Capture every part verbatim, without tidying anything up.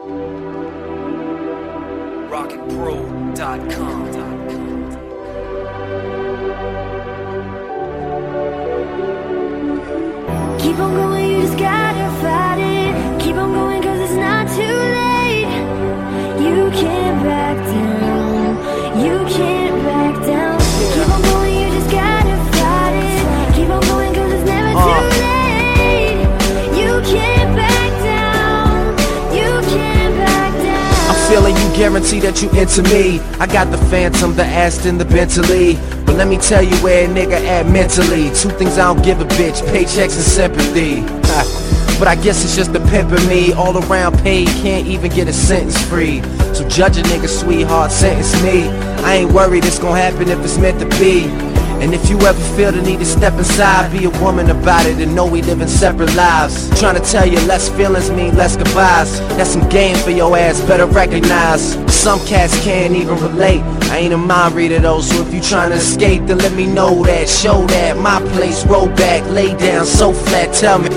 rocket pro dot com. Keep on going, you just gotta fight it. Keep on going, cause it's not too late. You can't back down. You can't back down. Keep on going, you just gotta fight it. Keep on going, cause it's never Uh. too late. You can't back down. You can't back down. I'm feeling you, guarantee that you into me. I got the Phantom, the Aston, the Bentley. But let me tell you where a nigga at mentally. Two things I don't give a bitch, paychecks and sympathy. But I guess it's just the pimpin' me. All around paid, can't even get a sentence free. So judge a nigga, sweetheart, sentence me. I ain't worried it's gon' happen if it's meant to be. And if you ever feel the need to step inside, be a woman about it and know we live in separate lives. Trying to tell you less feelings mean less goodbyes. That's some game for your ass, better recognize. Some cats can't even relate. I ain't a mind reader though, so if you trying to escape, then let me know that. Show that, my place, roll back, lay down so flat, tell me.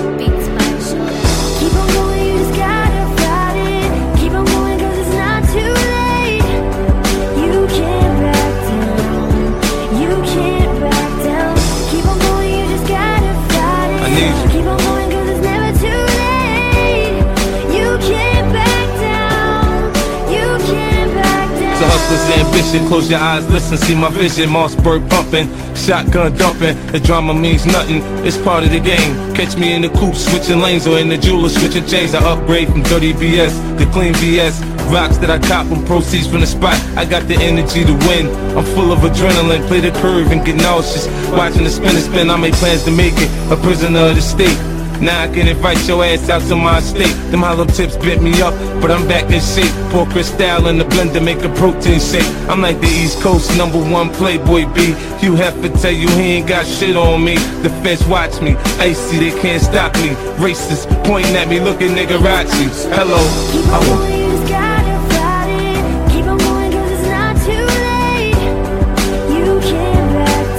Keep on going, you just gotta fight it. Keep on going, cause it's not too late. You can't back down. You can't back down. Keep on going, you just gotta fight it. I need you. Keep on going, cause it's never too late. You can't back down. You can't back down. The hustler's ambition, close your eyes, listen, see my vision. Mossberg pumping, shotgun dumping. The drama means nothing, it's part of the game. Catch me in the coupe, switching lanes, or in the jeweler, switching chains. I upgrade from dirty B S to clean B S. Rocks that I cop from proceeds from the spot. I got the energy to win, I'm full of adrenaline. Play the curve and get nauseous. Watching the spin and spin, I make plans to make it a prisoner of the state. Now I can invite your ass out to my estate. Them hollow tips bent me up, but I'm back in shape. Pour Cristal in the blender, make a protein shake. I'm like the East Coast number one playboy B. Hugh Hefner tell you he ain't got shit on me. The feds watch me, icy, they can't stop me. Racist, pointing at me, looking niggerazzi. Hello, Keep I on want. going, you just gotta fight it. Keep on going, cause it's not too late. You can't back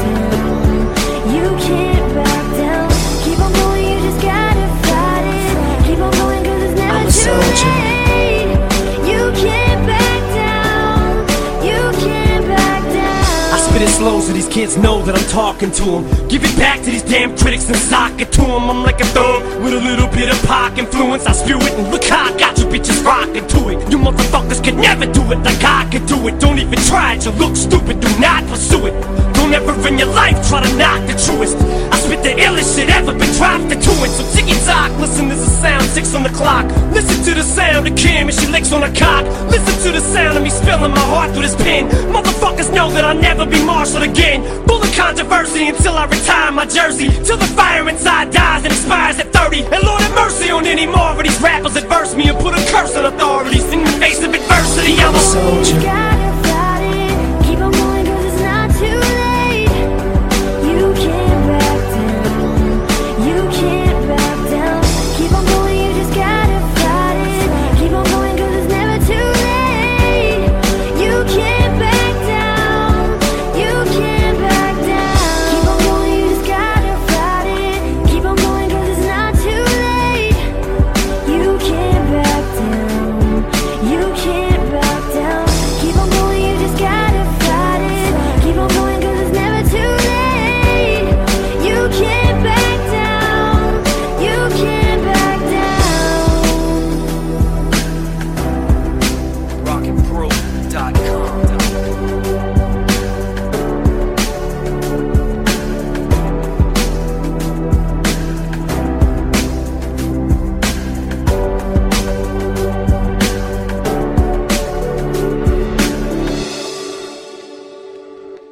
down. You can't back down. Keep on going, you just gotta fight it. Keep on going, cause it's never I'm a too soldier. late. You can't back down. You can't back down. I spit it slow so these kids know that I'm talking to them. Give it back to these damn critics and sock it to them. I'm like a thug with a little bit of pop influence. I spew it and look how I got you bitches rocking to it. You motherfuckers can never do it like I can do it. Don't even try it, you look stupid, do not pursue it. Don't ever in your life try to knock the truest. I spit the illest shit ever been dropped into it. So ticky tock, listen, there's a sound, six on the clock. Listen to the sound of Kim and she licks on her cock. Listen to the sound of me spilling my heart through this pen. Motherfuckers know that I'll never be marshaled again. Full of controversy until I retire my jersey. Till the fire inside dies and expires at thirty. And Lord have mercy on any more of these rappers